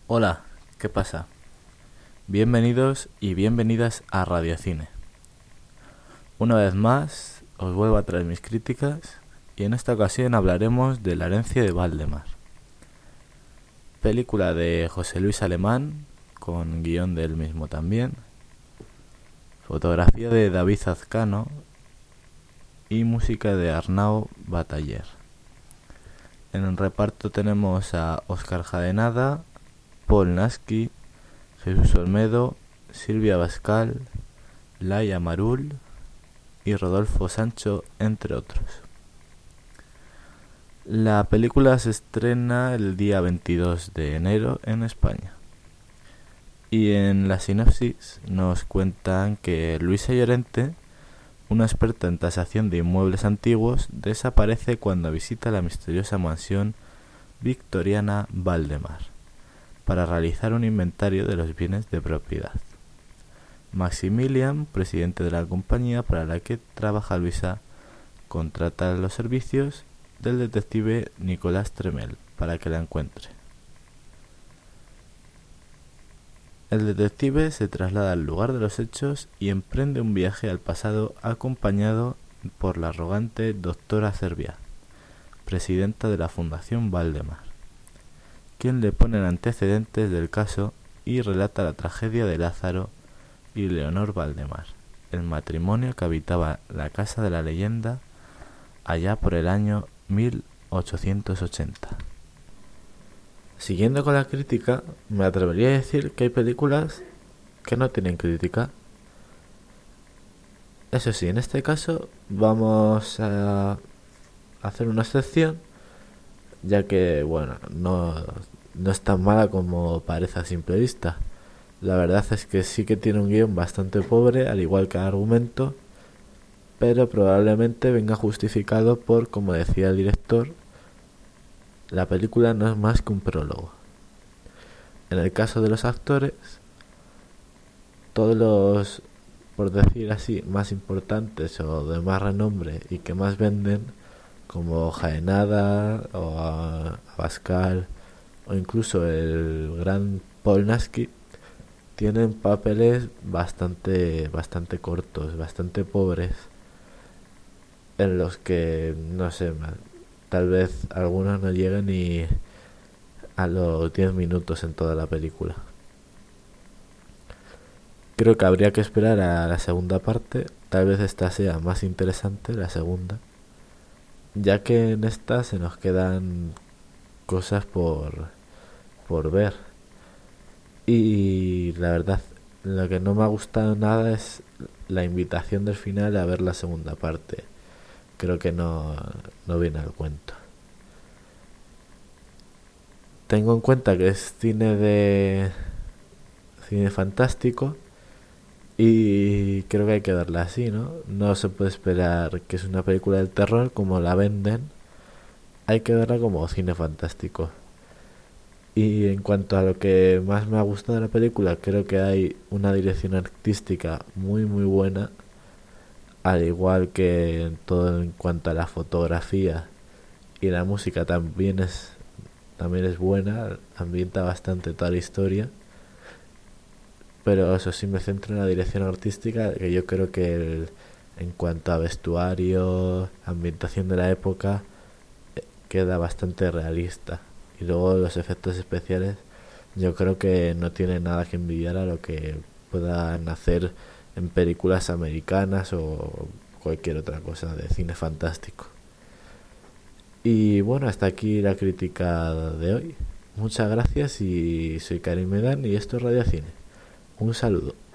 Hola, ¿qué pasa? Bienvenidos y bienvenidas a Radiocine. Una vez más, os vuelvo a traer mis críticas y en esta ocasión hablaremos de La herencia de Valdemar. Película de José Luis Alemán, con guión del mismo también. Fotografía de David Azcano y música de Arnau Bataller. En el reparto tenemos a Óscar Jaenada, Paul Nasky, Jesús Olmedo, Silvia Bascal, Laia Marul y Rodolfo Sancho, entre otros. La película se estrena el día 22 de enero en España. Y en la sinopsis nos cuentan que Luisa Llorente, una experta en tasación de inmuebles antiguos, desaparece cuando visita la misteriosa mansión victoriana Valdemar para realizar un inventario de los bienes de propiedad. Maximilian, presidente de la compañía para la que trabaja Luisa, contrata los servicios del detective Nicolás Tremel para que la encuentre. El detective se traslada al lugar de los hechos y emprende un viaje al pasado acompañado por la arrogante doctora Cervia, presidenta de la Fundación Valdemar, quien le pone en antecedentes del caso y relata la tragedia de Lázaro y Leonor Valdemar, el matrimonio que habitaba la casa de la leyenda allá por el año 1880. Siguiendo con la crítica, me atrevería a decir que hay películas que no tienen crítica. Eso sí, en este caso vamos a hacer una excepción, ya que, no es tan mala como parece a simple vista. La verdad es que sí que tiene un guión bastante pobre, al igual que el argumento, pero probablemente venga justificado por, como decía el director, la película no es más que un prólogo. En el caso de los actores, todos los, por decir así, más importantes o de más renombre y que más venden, como Jaenada o a Pascal o incluso el gran Paul Nasky, tienen papeles bastante cortos, bastante pobres, en los que, no sé, tal vez algunos no lleguen ni a los 10 minutos en toda la película. Creo que habría que esperar a la segunda parte, tal vez esta sea más interesante, la segunda, ya que en esta se nos quedan cosas por ver. Y la verdad, lo que no me ha gustado nada es la invitación del final a ver la segunda parte. Creo que no viene al cuento. Tengo en cuenta que es cine fantástico y creo que hay que darla así, ¿no? No se puede esperar que es una película del terror como la venden. Hay que verla como cine fantástico. Y en cuanto a lo que más me ha gustado de la película, creo que hay una dirección artística muy buena, al igual que en todo en cuanto a la fotografía y la música también es buena, ambienta bastante toda la historia. Pero eso sí, me centro en la dirección artística, que yo creo que en cuanto a vestuario, ambientación de la época, queda bastante realista. Y luego los efectos especiales, yo creo que no tiene nada que envidiar a lo que puedan hacer en películas americanas o cualquier otra cosa de cine fantástico. Y bueno, hasta aquí la crítica de hoy. Muchas gracias y soy Karim Medan y esto es Radio Cine. Un saludo.